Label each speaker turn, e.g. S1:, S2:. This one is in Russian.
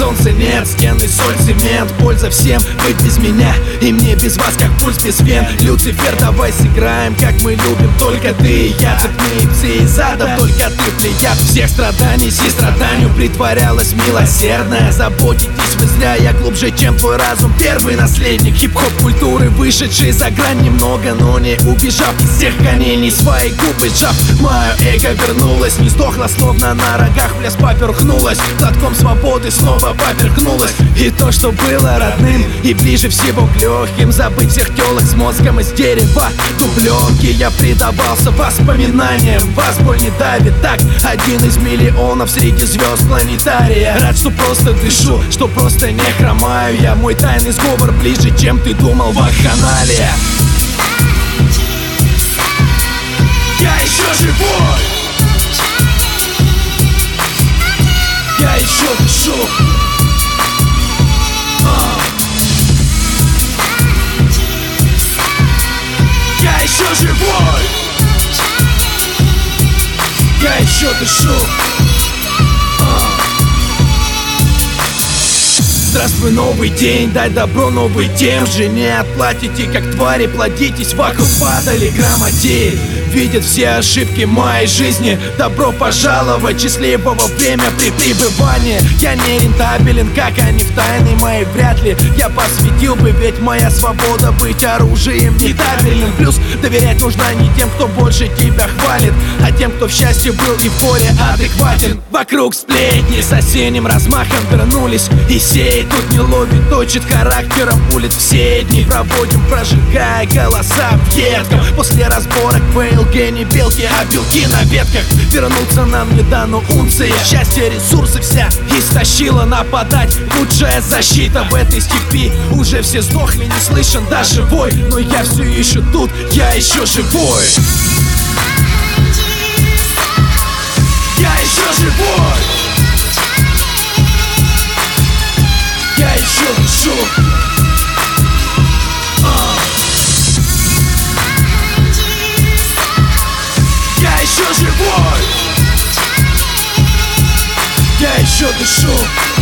S1: солнца нет, стены, соль, цемент. Польза всем, быть без меня и мне без вас, как пульс без вен. Люцифер, давай сыграем, как мы любим, только ты и я. Цепные псы из адов, только ты плеяд всех страданий. Состраданию притворялась милосердная. Заботитесь вы зря, я глубже, чем твой разум. Первый наследник хип-хоп культуры, вышедший за грань немного, но не убежав из всех гонений. Свои губы сжав, мое эго вернулось, не сдохло, словно на рогах. В лес поперхнулась, глотком свободы снова поперхнулась. И то, что было родным и ближе всего к легким, забыть всех телок с мозгом из дерева дубленки. Я предавался воспоминаниям, вас боль не давит так. Один из миллионов среди звезд планетария. Рад, что просто дышу, что просто не хромаю я. Мой тайный сговор ближе, чем ты думал, вакханалия. Я еще живой, я еще дышу. Я еще живой, я еще дышу. Здравствуй, новый день, дай добро новый тем же. Не отплатите, как твари, плодитесь, вокруг падали грамотеи. Видят все ошибки моей жизни. Добро пожаловать, счастливого время при пребывании. Я не рентабелен, как они в тайне моей, вряд ли я посвятил бы, ведь моя свобода быть оружием нетабельным. Плюс доверять нужно не тем, кто больше тебя хвалит, а тем, кто в счастье был и в горе адекватен. Вокруг сплетни с осенним размахом вернулись и сеять тут не ловит, точит характером улиц. Все дни проводим, прожигая голоса в едком. После разборок фейл, гений, белки, а белки на ветках. Вернуться нам не дано унция. Счастье, ресурсы вся истощила. Нападать лучшая защита в этой степи. Уже все сдохли, не слышен даже вой. Но я все еще тут, я еще живой. Я еще живой, я еще дышу. Я еще живой, я еще дышу.